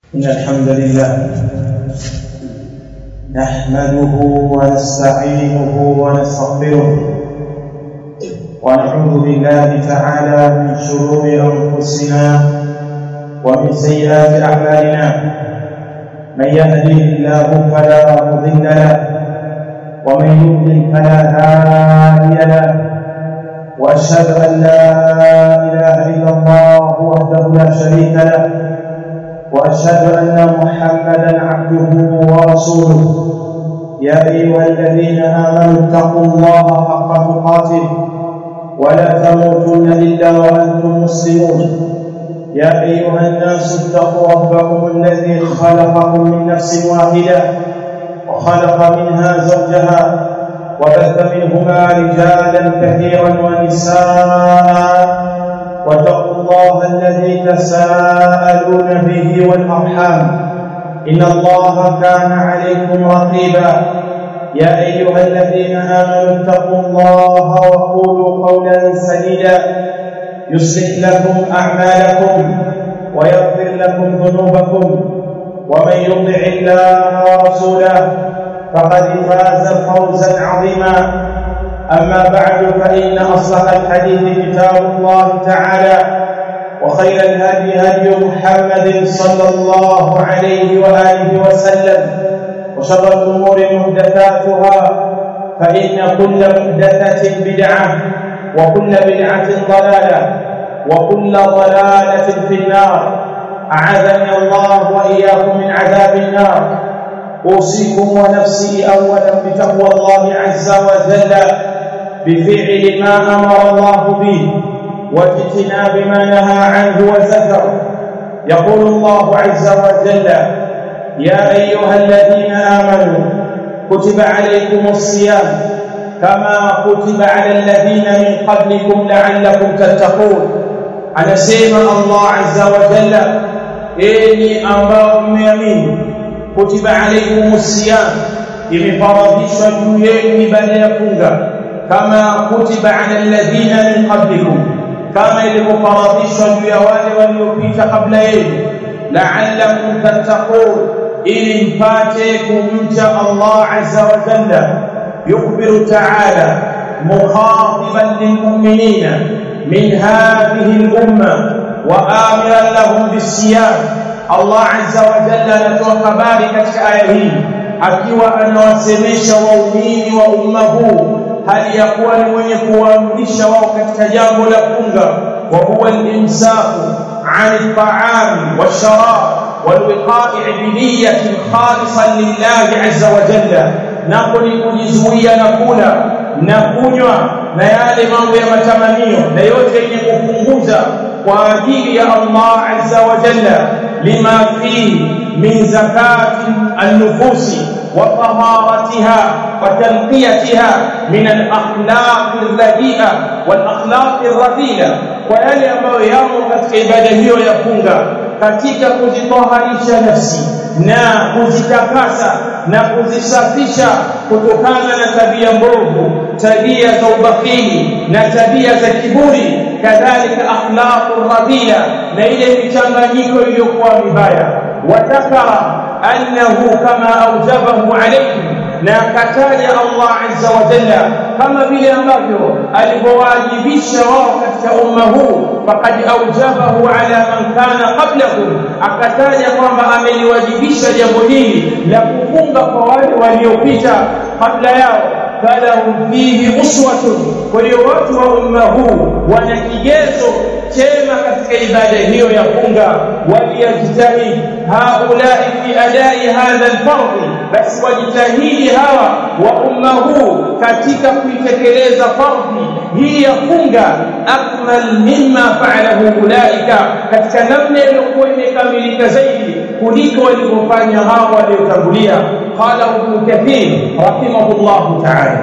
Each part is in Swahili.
إن الحمد لله نحمده ونستعينه ونستغفره ونعوذ بالله تعالى من شرور أنفسنا ومن سيئات أعمالنا من يهده الله فلا مضل له ومن يضلل فلا هادي له وأشهد أن لا إله إلا الله وحده لا شريك له وأشهد أن محمدا عبده ورسوله يا أيها الذين آمنوا اتقوا الله حق تقاته ولا تموتن إلا وأنتم مسلمون يا أيها الناس اتقوا ربكم الذي خلقكم من نفس واحدة وخلق منها زوجها وبث منهما رجالا كثيرا ونساء واتقوا الله الذي تساءلون به والأرحام إن الله كان عليكم رقيبا يا أيها الذين آمنوا اتقوا الله وقولوا قولا سديدا يصلح لكم أعمالكم ويغفر لكم ذنوبكم ومن يطع الله ورسوله فقد فاز فوزا عظيما أما بعد فإن أصدق الحديث كتاب الله تعالى وخير الهدي هدي محمد صلى الله عليه وآله وسلم وشر الأمور محدثاتها فإن كل محدثة بدعة وكل بدعة ضلالة وكل ضلالة في النار أعاذني الله وإياكم من عذاب النار أوصيكم ونفسي أولا بتقوى الله عز وجل بفعل ما أمر الله به واجتناب ما نهى عنه وزجر يقول الله عز وجل يا أيها الذين آمنوا كتب عليكم الصيام كما كتب على الذين من قبلكم لعلكم تتقون أنا سيما الله عز وجل إني أمركم يمين كتب عليكم الصيام imefaradhishwa juu yenu ibada ya funga kama kutiba ala alladhina min qablikum kama ilivyofaradhishwa juu ya wale waliopita kabla yenu la'allakum tattaqun ili mpate kumcha Allah azza wa jalla yukhbiru ta'ala mukhatiban lilmu'minina min hadhihi al-umma wa amiran lahum bis-siyam Allah azza wa jalla anatoa habari katika aya hii akiwa anawasemesha waumini wa umma huu hali ya kuwa ni mwenye kuamrisha wao katika jambo la funga wa huwa al-imsaku 'an at-ta'am wash-sharab wal-wiqa'i bi niyyatin khalisan lillahi azza wa jalla napo ni kujizuia na kula na kunywa na yale mambo ya matamanio na yote yenye kupunguza kwa ajili ya Allah azza wa jalla lima fihi min zakati an-nufusi wa taharatiha wa tanqiyatiha min al-akhlaq al-radhi'a wal akhlaq ar-radhila kwa yale ambayo yamo katika ibada hiyo ya funga katika kujitoharisha nafsi na kuzitakasa na kuzisafisha kutokana na tabia mbovu tabia za ubakhili na tabia za kiburi kadhalika akhlaqur radila na ile michanganyiko iliyokuwa mibaya watakara annahu kama aujabahu alayhi na kataja Allah azza wa jalla kama vile ambavyo alivyowajibisha wao katika umma huu faqad aujabahu ala man kana qablahu akataja kwamba ameliwajibisha jambo hili la kufunga kwa wale waliopita kabla yao falahum fihi uswatun kwa hiyo watu wa umma huu wana kigezo chema katika ibada hiyo ya funga waliyajitahidi haulai fi adai hadha alfardh basi wajitahidi hawa wa umma huu katika kuitekeleza fardhi hii ya funga akmal mimma fa'alahu ulaika katika namna iliyokuwa imekamilika zaidi kuliko walivyofanya hao waliotangulia qala ibn kathir rahimahullah ta'ala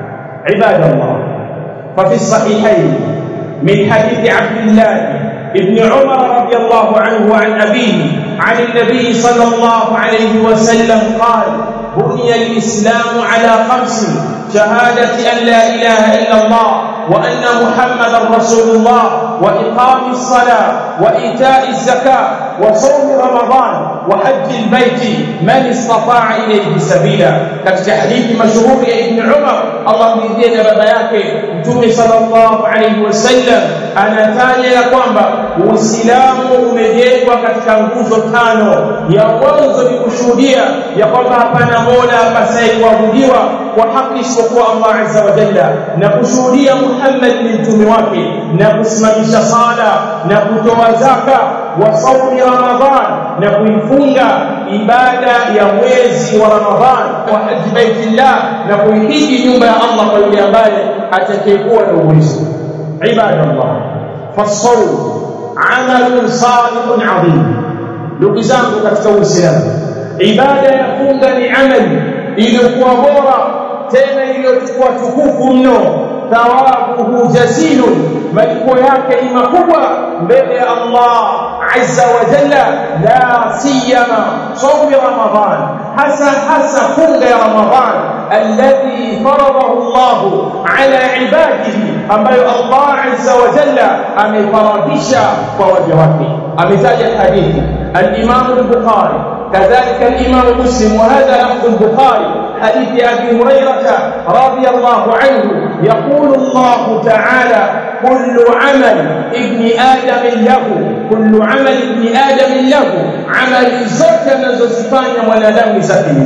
ibadallah fa fi sahihayn من حديث عبد الله ابن عمر رضي الله عنه عن أبيه عن النبي صلى الله عليه وسلم قال بني الإسلام على 5 شهادة أن لا إله إلا الله وأن محمدا رسول الله وإقام الصلاة وإيتاء الزكاة وصوم رمضان وحج البيت من استطاع إليه سبيلا. katika hadithi mashuhuri ya Ibn Umar, Allah mridhie na baba yake, Mtume sallallahu alayhi wasallam anataja ya kwamba Uislamu umejengwa katika nguzo tano. Ya kwanza ni kushuhudia ya kwamba hapana mola apasaye kuabudiwa kwa haki isipokuwa Allah azza wa jalla, na kushuhudia Muhammad ni mtume wake, na kusimamisha sala na kutoa zaka, wa saumi Ramadhan, na kuifunga ibada ya mwezi wa Ramadhan, wa haji baitillah, na kuihiji nyumba ya Allah kwa yule ambaye atakayekuwa na uwezo. Ibadallah, fasawm amalun salihun adhim. Ndugu zangu katika Uislamu, ibada ya funga ni amali iliyokuwa bora tena iliyokuwa tukufu mno. Thawabuhu jazilun, malipo yake ni makubwa mbele ya Allah azza wa jalla. La siyama sawm Ramadhan, hasa funga ya Ramadhan alladhi faradahu Allah ala ibadihi, ambayo Allah azza wa jalla amefaradisha kwa waja wake. Ametaja hadithi al-Imam al-Bukhari kadhalika al-Imam Muslim, wa hadha lafdh al-Bukhari حديث أبي هريرة رضي الله عنه يقول الله تعالى كل عمل ابن آدم له، كل عمل ابن آدم له، عمل زوجة نزوزفانيا ونادم زكيه.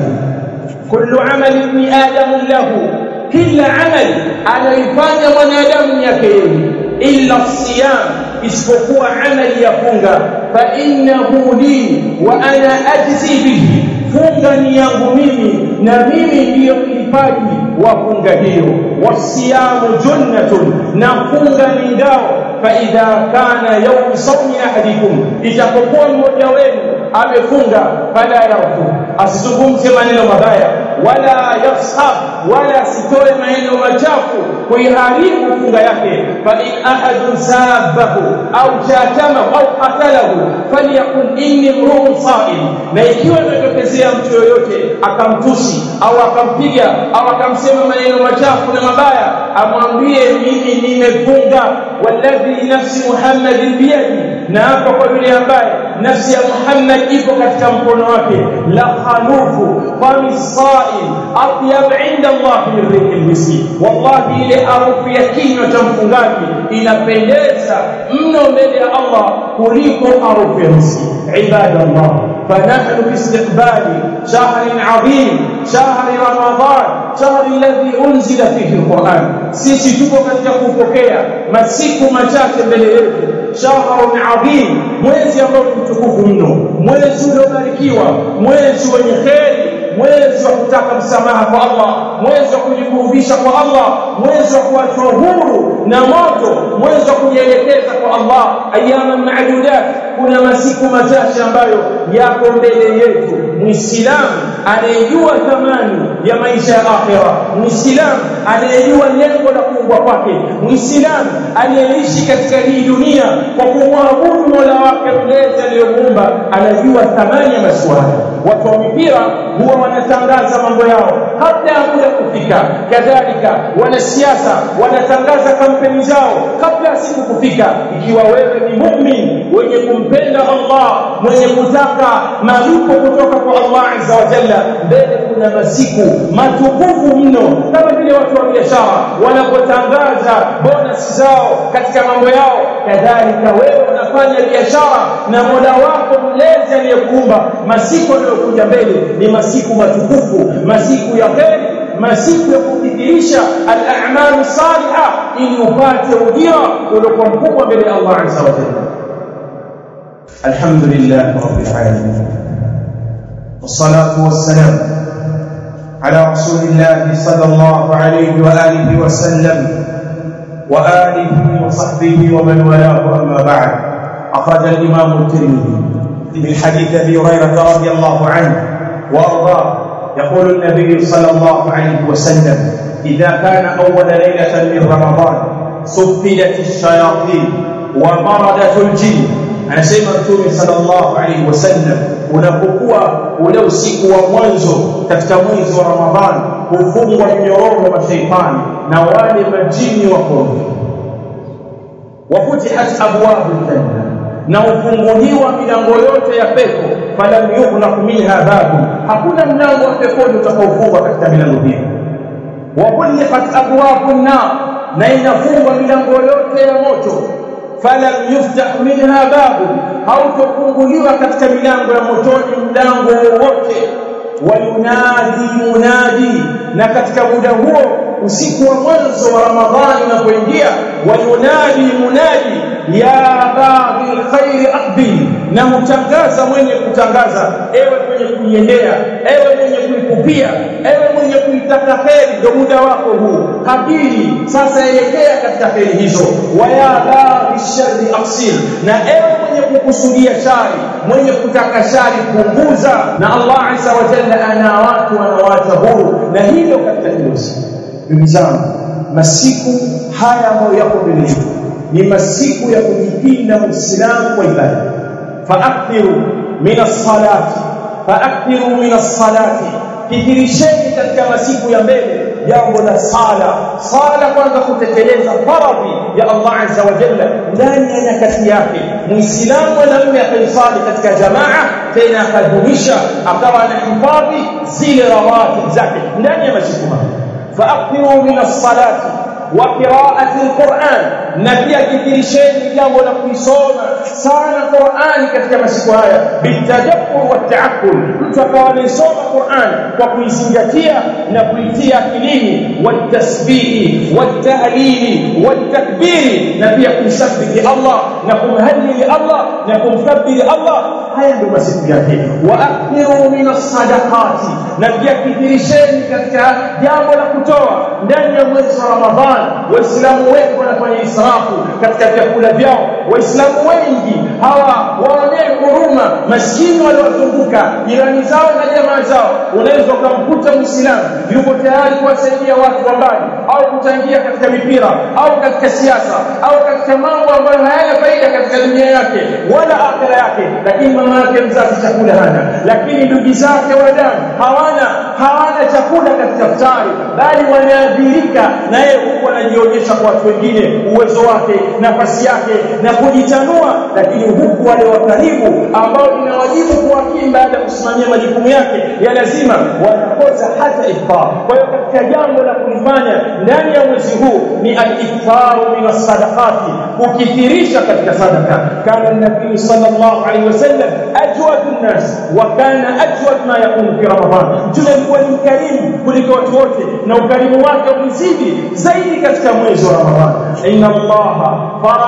كل عمل ابن آدم له، كل عمل على يفانيا ونادم يكيه إلا الصيام، isipokuwa amali ya funga. Fa innahu li wa ana ajzi bihi, funga ni yangu mimi na mimi ndiyo mlipaji wa funga hiyo. Wasiyamu junnatun, na funga ni ngao. Fa idha kana yawm sawmi ahadikum, itapokuwa mmoja wenu amefunga, fala yarfu, asizungumze maneno mabaya, wala yashab, wala sitoe maneno machafu kuiharibu funga yake. Fa in ahadun sabahu au shatamahu au qatalahu falyakun inni mru'un sa'im, na ikiwa imetokezea mtu yoyote akamtusi au akampiga au akamsema maneno machafu na mabaya, amwambie mimi nimefunga. Walladhi nafsi Muhammadin biyadi, na hapa kwa yule ambaye nafsi ya Muhammad ipo katika mkono wake, la khalufu fami sa'im atyab 'inda Allah min rihil miski, wallahi ile harufu ya kinywa cha mfungaji inapendeza mno mbele ya Allah kuliko harufu ya miski. Ibadallah, فنحن في استقبال شهر عظيم، شهر رمضان، شهر الذي أنزل فيه القرآن. sisi tuko katika kupokea masiku machache mbele yetu, shahrun adhim, mwezi ambao ni mtukufu mno, mwezi uliobarikiwa, mwezi wenye kheri, mwezi wa kutaka msamaha kwa Allah, mwezi wa kujikurubisha kwa Allah, mwezi wa kuachwa huru na moto, mwezi wa kujielekeza kwa Allah. Ayyaman ma'dudat, kuna masiku machache ambayo yako mbele yetu. Muislamu anayejua thamani ya maisha ya akhira, Muislamu anayejua lengo la kuumbwa kwake, Muislamu anayeishi katika hii dunia kwa kumwabudu Mola wake mlezi aliyemuumba, anajua thamani ya masuala. Watu wa mipira huwa wanatangaza mambo yao kabla ya muda kufika, kadhalika wanasiasa wanatangaza kampeni zao kabla ya siku kufika. Ikiwa wewe ni muumini mwenye kumpenda Allah, mwenye kutaka malipo kutoka kwa Allah azza wa jalla, mbele kuna masiku matukufu mno, kama vile watu wa biashara wanapotangaza bonus zao katika mambo yao, kadhalika wewe unafanya biashara na Mola wako mlezi aliyekuumba. Masiku yanayokuja mbele ni masiku matukufu, masiku ya kheri, masiku ya kudhihirisha al-a'malu salihah, ili upate ujira uliokuwa mkubwa mbele ya Allah azza wa jalla. Alhamdulillah rabbil alamin, wassalatu wassalamu ala rasulillah sallallahu alayhi wa alihi wa sallam wa alihi wa sahbihi wa man walahu, amma ba'd. أخرج الإمام الترمذي من حديث أبي هريرة رضي الله عنه وأرضاه يقول النبي صلى الله عليه وسلم: إذا كان أول ليلة من رمضان سفلت الشياطين ومردت الجن anasema Mtume sallallahu alaihi wasallam, unapokuwa ule usiku wa mwanzo katika mwezi wa Ramadhani hufungwa minyororo wa shaitani na wale majini wakorofi, wafutihat abwabul janna, na ufunguliwa milango yote ya pepo, falam yughlaq minha babu, hakuna mlango wa peponi utakaofungwa katika milango hiyo. Wa kulliqat abwabun nar, na inafungwa milango yote ya moto, falam yuftah minha babu, hautofunguliwa katika milango ya motoni mlango wote. Wayunadi munadi, na katika muda huo usiku wa mwanzo wa Ramadhani unapoingia, wayunadi munadi ya baghi alkhair aqbil, na mtangaza mwenye kutangaza, ewe mwenye kuiendea, ewe mwenye kuikupia, ewe mwenye kuitaka kheri, ndio muda wako huu, kabili sasa, elekea katika kheri hizo. Wa ya baghi sharri aqsil, na ewe mwenye kukusudia shari, mwenye kutaka shari, punguza. Na Allah azza wa jalla ana watu wanawaacha huru na hilo katika hilo siku. Ndugu zangu, masiku haya ambayo yako mbele yetu ni masiku ya kujipinda Muislamu kwa ibada. Faakthiru min as-salati, faakthiru min as-salati, kithirisheni katika masiku ya mbele jambo la sala. Sala kwanza kutekeleza faradhi ya Allah azza wa jalla ndani ya nyakati yake. Muislamu mwanamume akaisali katika jamaa, tena akadumisha, akawa anahifadhi zile rawatib zake ndani ya masiku haya. Faakthiru min as-salati wa qira'ati al-Qur'an, na pia kithirisheni jambo la kuisoma sana Qur'an katika masiku haya, bitadabbur wa ta'akkul, mtu akawa anasoma Qur'an kwa kuizingatia na kuitia akilini, wa tasbihi wa tahlili wa takbiri, na pia kumsabbihi Allah na kumhallili Allah na kumkabbiri Allah. Haya ndio masiku yake. Wa akthiru min as-sadaqati, na pia kithirisheni katika jambo la kutoa ndani ya mwezi wa Ramadhani. Waislamu wengi wanafanya israfu katika vyakula vyao. Waislamu wengi hawa waonee huruma maskini waliowazunguka, jirani zao na jamaa zao. Unaweza kumkuta Muislamu yuko tayari kuwasaidia watu wa mbali, au kuchangia katika mipira, au katika siasa, au katika mambo ambayo hayana faida katika dunia yake wala akhera yake, lakini mama yake mzazi chakula hana, lakini ndugu zake wa damu hawana chakula katika iftari, bali wanaadhirika na yeye huko anajionyesha kwa watu wengine uwezo wake, nafasi yake na kujitanua, lakini huku wale wa karibu ambao inawajibu kuwakimu baada ya kusimamia majukumu yake ya lazima wanakosa hata iftar. Kwa hiyo katika jambo la kulifanya ndani ya mwezi huu ni al-iftaru min as-sadaqati, kukithirisha katika sadaka. Kana nabii sallallahu alaihi wasallam ajwadu an-nas wa kana ajwad ma yakunu fi Ramadhan, mtume alikuwa ni mkarimu kuliko watu wote, na ukarimu wake ulizidi zaidi katika mwezi wa Ramadhan. Inna Allaha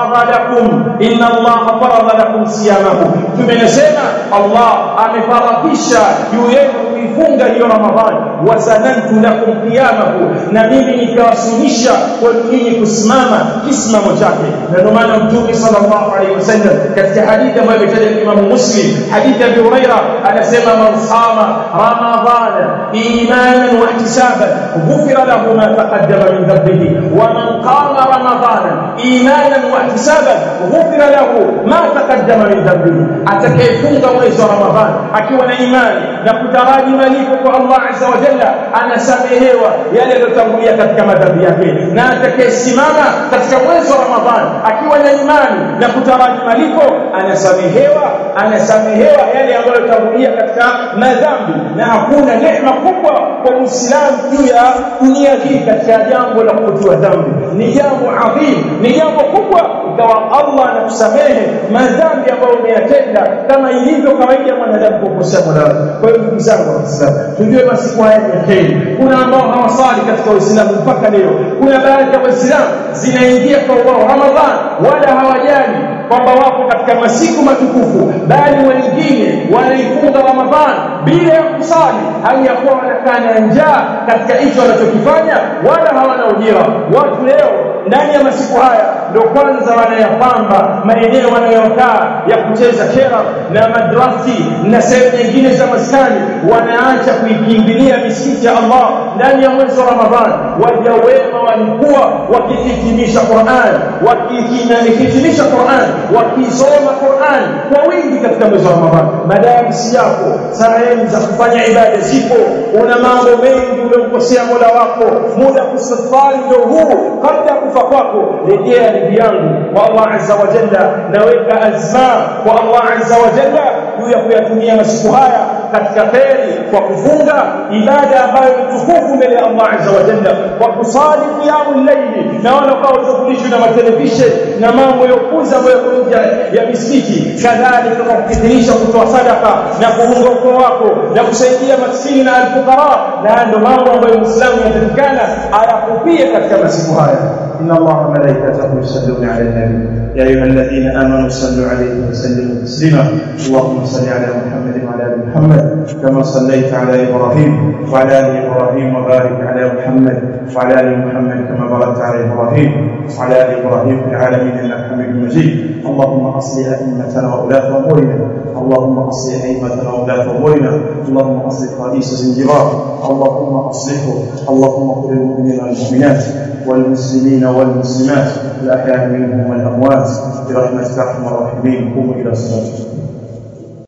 farada lakum siyamahu, tumenasema Allah amefaradhisha juu yenu kuifunga hiyo Ramadhani. Wa sanantu lakum qiyamahu, na mimi nikawasunisha kwa nyinyi kusimama kisimamo chake. Na ndio maana Mtume sallallahu alaihi wasallam katika hadithi ambayo imetaja Imam Muslim, hadithi ya Abu Huraira, anasema man sama Ramadhana imanan wa ihtisaban ghufira lahu ma taqaddama min dhanbihi, wa man qama Ramadhana imanan wa ihtisaban ghufira lahu ma taqaddama min dhanbihi, atakayefunga mwezi wa Ramadhani akiwa na imani na kutaraji malipo kwa Allah azza wa jalla, anasamehewa yale yaliyotangulia katika madhambi yake. Na atakayesimama katika mwezi wa Ramadhani akiwa na imani na kutaraji malipo, anasamehewa yale ambayo yaliyotangulia katika madhambi. Na hakuna neema kubwa kwa Muislamu juu ya dunia hii katika jambo la kutoa dhambi. Ni jambo adhim, ni jambo kubwa ikawa Allah anakusamehe madhambi ambayo umeyatenda, kama ilivyo kawaida mwanadamu kukosea Mola. Kwa hiyo ndugu zangu Waislamu, tujue masiku haya ni kheri. Kuna ambao hawasali katika Uislamu mpaka leo. Kuna baadhi ya Waislamu zinaingia kwa wao Ramadhan wala hawajali kwamba wako katika masiku matukufu, bali wengine wanaifunga Ramadhan bila ya kusali, hali ya kuwa wanakaa na njaa katika hicho wanachokifanya, wala hawana ujira. Watu leo ndani ya masiku haya ndio kwanza wanayapamba maeneo wanayokaa ya kucheza kera na madrasi na sehemu nyingine za maskani, wanaacha kuikimbilia misikiti ya Allah ndani ya mwezi wa Ramadhani. Waja wema walikuwa wakihitimisha Qur'an, wakihitimisha Qur'an, wakisoma Qur'an kwa wingi katika mwezi wa Ramadhani. Madarisi yako, sehemu za kufanya ibada zipo, una mambo mengi uliokosea Mola wako, muda kusafari ndio huu kabla kufa kwako. Rejea ndugu yangu kwa Allah azza wa jalla, naweka azma kwa Allah azza wa jalla juu ya kuyatumia masiku haya katika kheri, kwa kufunga ibada ambayo ni tukufu mbele ya Allah azza wa jalla, kwa kusali qiyamul layl, na wala kwa ushughulishwe na televisheni na mambo ya kuuza ambayo nje ya misikiti. Kadhalika kwa kukithirisha kutoa sadaka na kuunga ukoo wako na kusaidia maskini na alfuqara, na ndio mambo ambayo Muislamu anatakikana ayakupie katika masiku haya. إن الله وملائكته يصلون على النبي يا أيها الذين آمنوا صلوا عليه وسلموا تسليما. اللهم صل على محمد وعلى آل محمد كما صليت على إبراهيم وعلى آل إبراهيم، وبارك على محمد وعلى آل محمد كما باركت على إبراهيم وعلى آل إبراهيم في العالمين إنك حميد مجيد. اللهم أصلح أئمتنا وولاة أمورنا، اللهم أصلح أئمتنا وولاة أمورنا، اللهم أصلح رئيس زنجبار، اللهم أصلحه، اللهم اغفر للمؤمنين والمؤمنات والمسلمين والمسلمات الأحياء منهم والأموات برحمتك أرحم الراحمين. قوموا إلى الصلاة.